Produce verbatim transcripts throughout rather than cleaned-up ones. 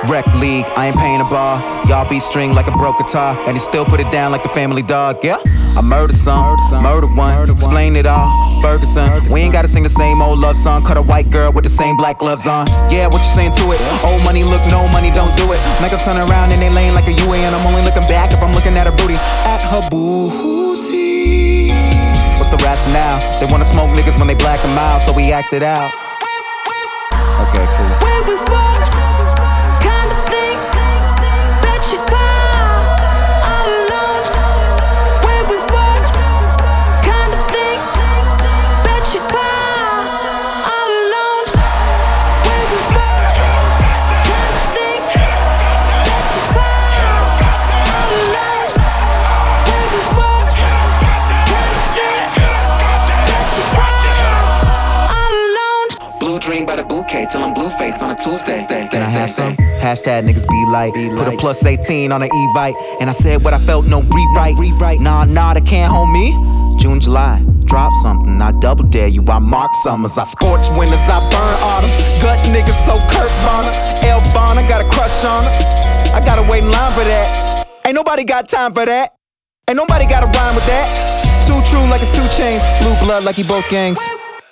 Rec league, I ain't paying a bar. Y'all be string like a broke guitar, and he still put it down like the family dog. Yeah, I murdered some, murdered one, explain it all. Ferguson, we ain't gotta sing the same old love song. Cut a white girl with the same black gloves on. Yeah, what you saying to it? Old money, look, no money, don't do it. Make her turn around and they laying like a U A, and I'm only looking back if I'm looking at her booty. At her booty. What's the rationale? They wanna smoke niggas when they black them out, so we act it out. Okay, cool. Where we were, kind of thing, bet you'd cry all alone. Where we were, kind of thing, bet you'd cry all alone. Where we were, kind of thing, bet you'd cry all alone. Where we were, kind of thing, bet you'd cry all alone. Blue dream by the bouquet till I'm blue face on a Tuesday. Can I have some? Hashtag niggas be like. Put a plus eighteen on an Evite, and I said what I felt, no rewrite. Rewrite. Nah, nah, they can't hold me. June, July, drop something. I double dare you. I mark summers. I scorch winters. I burn autumns. Gut niggas so Kurt Bonner. Elvana got a crush on her. I gotta wait in line for that. Ain't nobody got time for that. Ain't nobody got a rhyme with that. Too true like it's two chains. Blue blood like he both gangs.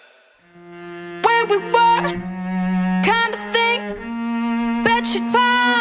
Where we were, kind of thing, bet you'd find